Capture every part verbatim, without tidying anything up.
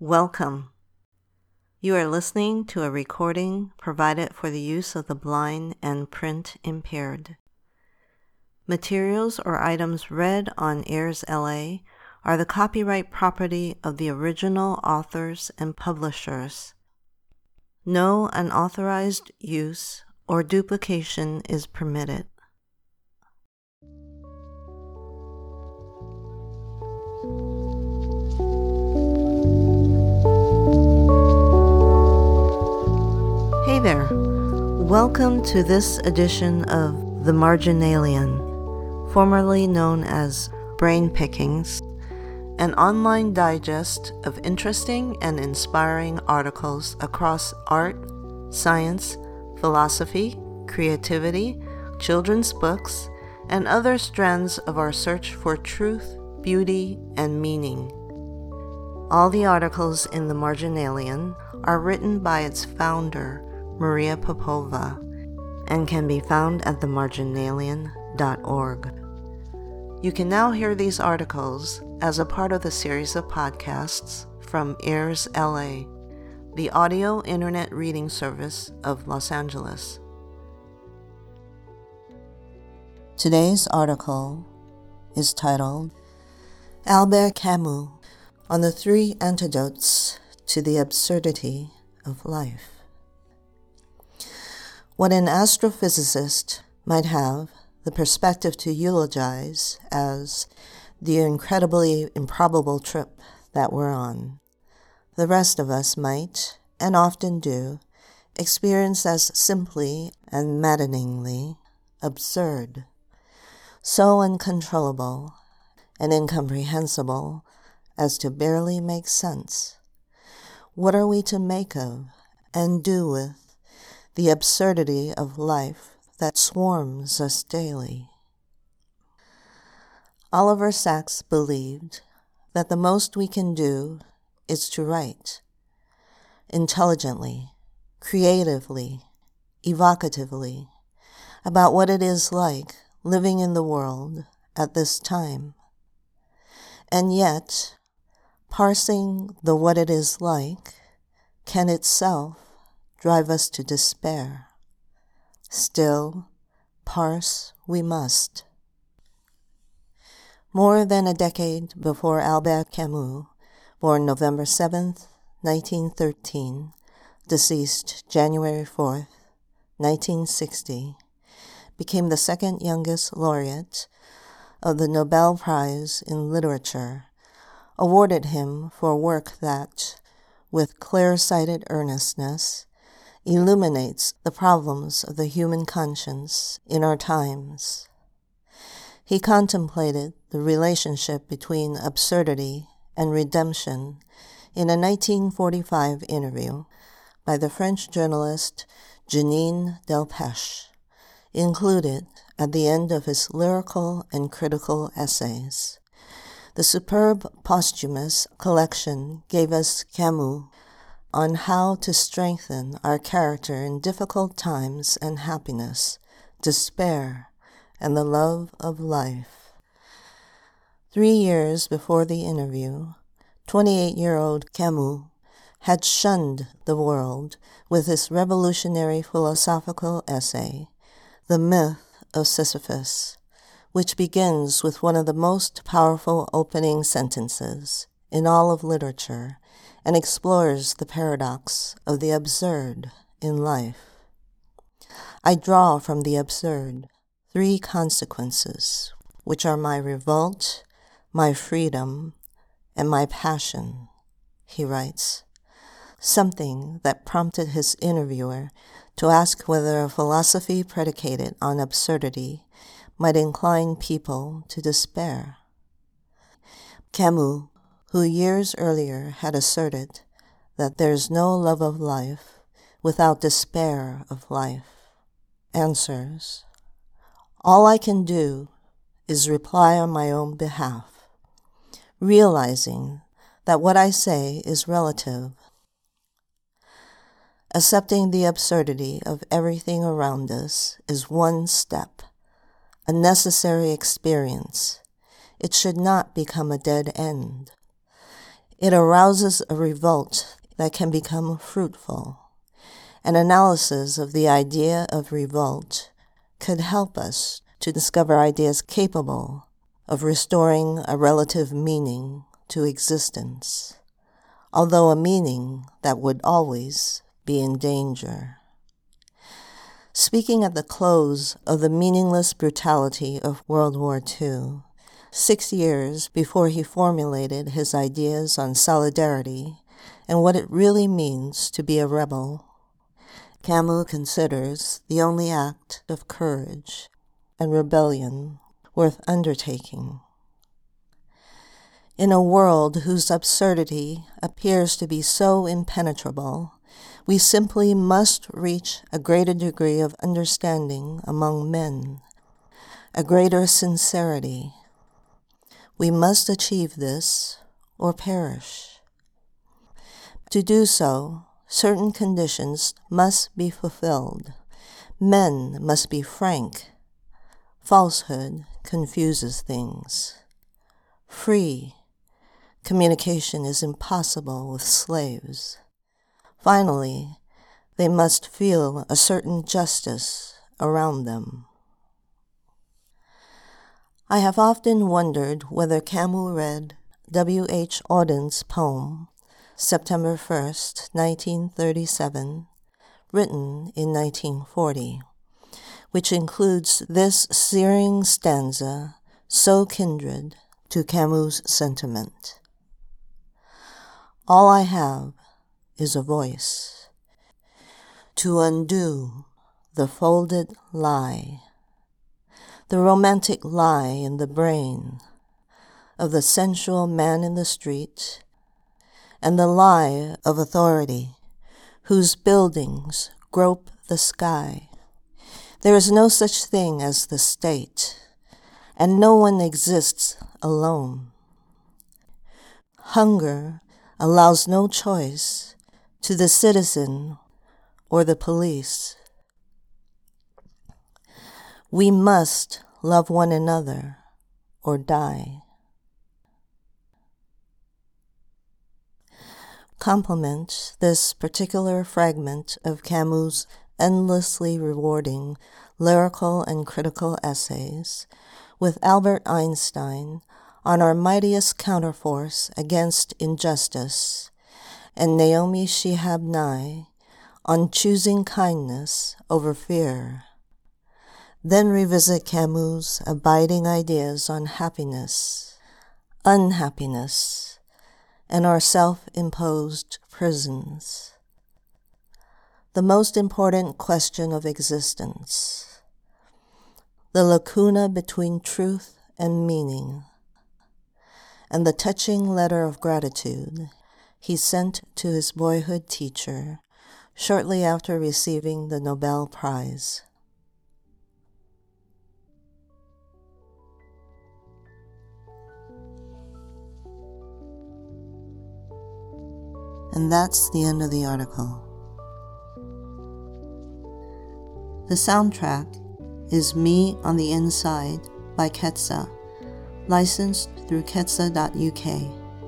Welcome. You are listening to a recording provided for the use of the blind and print impaired. Materials or items read on Airs L A are the copyright property of the original authors and publishers. No unauthorized use or duplication is permitted. Hey there. Welcome to this edition of The Marginalian, formerly known as Brain Pickings, an online digest of interesting and inspiring articles across art, science, philosophy, creativity, children's books, and other strands of our search for truth, beauty, and meaning. All the articles in The Marginalian are written by its founder, Maria Popova, and can be found at the marginalian dot org. You can now hear these articles as a part of the series of podcasts from Airs L A, the audio internet reading service of Los Angeles. Today's article is titled Albert Camus on the Three Antidotes to the Absurdity of Life. What an astrophysicist might have the perspective to eulogize as the incredibly improbable trip that we're on, the rest of us might, and often do, experience as simply and maddeningly absurd, so uncontrollable and incomprehensible as to barely make sense. What are we to make of and do with the absurdity of life that swarms us daily? Oliver Sacks believed that the most we can do is to write intelligently, creatively, evocatively about what it is like living in the world at this time. And yet, parsing the what it is like can itself drive us to despair. Still, parse we must. More than a decade before Albert Camus, born November seventh, nineteen thirteen, deceased January fourth, nineteen sixty, became the second youngest laureate of the Nobel Prize in Literature, awarded him for work that, with clear-sighted earnestness, illuminates the problems of the human conscience in our times. He contemplated the relationship between absurdity and redemption in a nineteen forty-five interview by the French journalist Jeanine Delpech, included at the end of his lyrical and critical essays. The superb posthumous collection gave us Camus on how to strengthen our character in difficult times and happiness, despair, and the love of life. Three years before the interview, twenty-eight-year-old Camus had shunned the world with his revolutionary philosophical essay, The Myth of Sisyphus, which begins with one of the most powerful opening sentences in all of literature and explores the paradox of the absurd in life. I draw from the absurd three consequences, which are my revolt, my freedom, and my passion, he writes, something that prompted his interviewer to ask whether a philosophy predicated on absurdity might incline people to despair. Camus, who years earlier had asserted that there's no love of life without despair of life, answers, all I can do is reply on my own behalf, realizing that what I say is relative. Accepting the absurdity of everything around us is one step, a necessary experience. It should not become a dead end. It arouses a revolt that can become fruitful. An analysis of the idea of revolt could help us to discover ideas capable of restoring a relative meaning to existence, although a meaning that would always be in danger. Speaking at the close of the meaningless brutality of World War Two, six years before he formulated his ideas on solidarity and what it really means to be a rebel, Camus considers the only act of courage and rebellion worth undertaking. In a world whose absurdity appears to be so impenetrable, we simply must reach a greater degree of understanding among men, a greater sincerity. We must achieve this or perish. To do so, certain conditions must be fulfilled. Men must be frank. Falsehood confuses things. Free. Communication is impossible with slaves. Finally, they must feel a certain justice around them. I have often wondered whether Camus read W H Auden's poem, September first, nineteen thirty-seven, written in nineteen forty, which includes this searing stanza so kindred to Camus' sentiment. All I have is a voice to undo the folded lie, the romantic lie in the brain of the sensual man in the street, and the lie of authority whose buildings grope the sky. There is no such thing as the state, and no one exists alone. Hunger allows no choice to the citizen or the police. We must love one another or die. Complement this particular fragment of Camus' endlessly rewarding lyrical and critical essays with Albert Einstein on our mightiest counterforce against injustice, and Naomi Shihab Nye on choosing kindness over fear. Then revisit Camus' abiding ideas on happiness, unhappiness, and our self-imposed prisons. The most important question of existence, the lacuna between truth and meaning, and the touching letter of gratitude he sent to his boyhood teacher shortly after receiving the Nobel Prize. And that's the end of the article. The soundtrack is Me on the Inside by Ketsa, licensed through ketsa dot U K.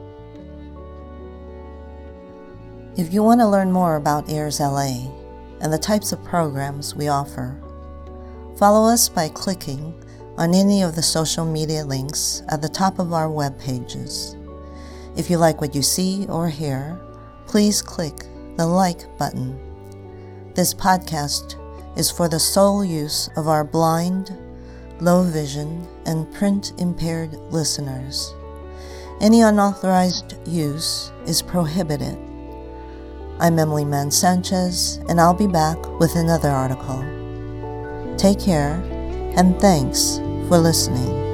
If you want to learn more about Ears L A and the types of programs we offer, follow us by clicking on any of the social media links at the top of our web pages. If you like what you see or hear, please click the like button. This podcast is for the sole use of our blind, low vision, and print-impaired listeners. Any unauthorized use is prohibited. I'm Emily Mann Sanchez, and I'll be back with another article. Take care, and thanks for listening.